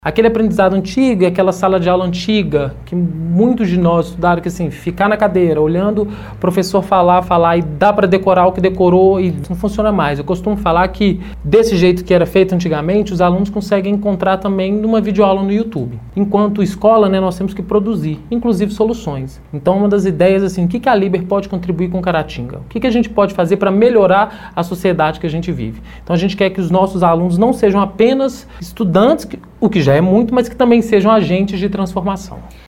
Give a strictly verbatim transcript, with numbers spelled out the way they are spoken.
Aquele aprendizado antigo, aquela sala de aula antiga, que muitos de nós estudaram, que assim, ficar na cadeira, olhando o professor falar, falar e dá para decorar o que decorou e não funciona mais. Eu costumo falar que, desse jeito que era feito antigamente, os alunos conseguem encontrar também numa videoaula no YouTube. Enquanto escola, né, nós temos que produzir, inclusive soluções. Então, uma das ideias, assim, o que a Liber pode contribuir com Caratinga? O que a gente pode fazer para melhorar a sociedade que a gente vive? Então, a gente quer que os nossos alunos não sejam apenas estudantes, o que já é muito, mas que também sejam agentes de transformação.